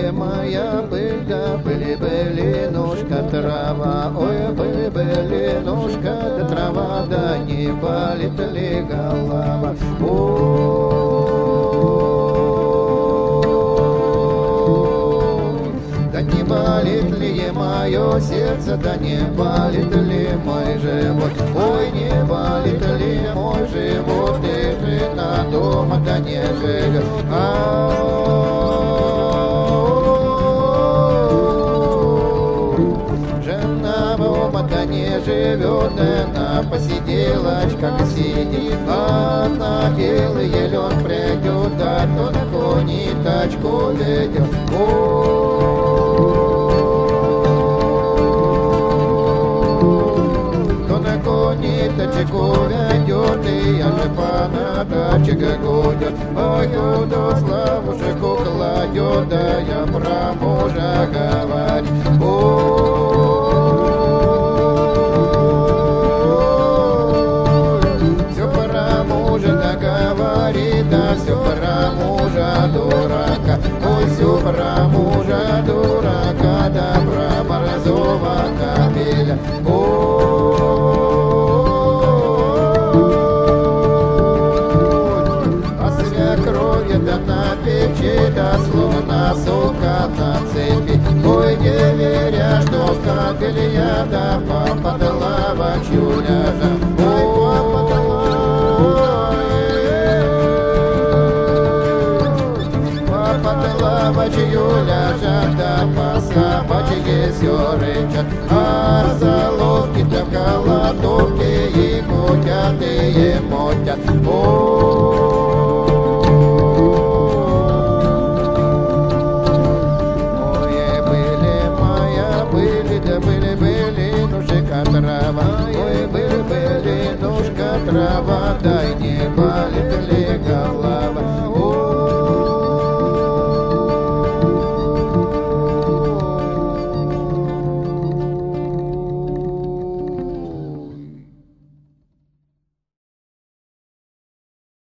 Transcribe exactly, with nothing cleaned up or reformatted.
были моя пыль, да были-были ножка трава. Ой, были-были ножка да трава, да не болит ли голова. Да не болит ли мое сердце, да не болит ли мой живот. Ой, не болит ли мой живот, и жена дома, да не живет. Жена дома, да не живет, она посиделочках сидит. А на белый лен придет, да то на коне тачку ведет. Ниточку ведет, и я же по даче гудет. Ой, куда славушку кладет, да я про мужа говорю. Все про мужа да говорит, да все про мужа дурака. Ой, все про мужа дурака, да про борзого кобеля. Да словно сука на цепи. Ой, не веря, что в капель я да попадала в чуляжа. Ой, попадала в чуляжа, да по собачьи все рычат. А заловки-то в голодовке и кутят и мотят. Трава, ой, были-были ножка трава, да